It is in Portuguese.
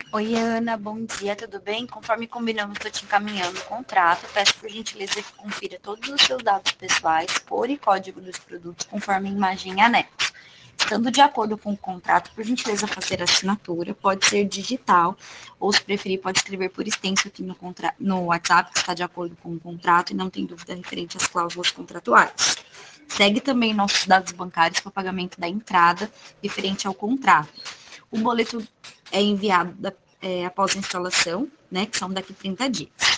Oi, Ana, bom dia, tudo bem? Conforme combinamos, estou te encaminhando o contrato. Peço por gentileza que confira todos os seus dados pessoais, cor e código dos produtos, conforme a imagem e anexo. Estando de acordo com o contrato, por gentileza fazer a assinatura, pode ser digital, ou se preferir, pode escrever por extenso aqui no WhatsApp, que está de acordo com o contrato e não tem dúvida referente às cláusulas contratuais. Segue também nossos dados bancários para pagamento da entrada referente ao contrato. O boleto é enviado após a instalação, né, que são daqui 30 dias.